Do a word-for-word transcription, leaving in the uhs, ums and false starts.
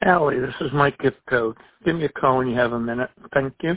Allie, this is Mike Gift Code. Give me a call when you have a minute. Thank you.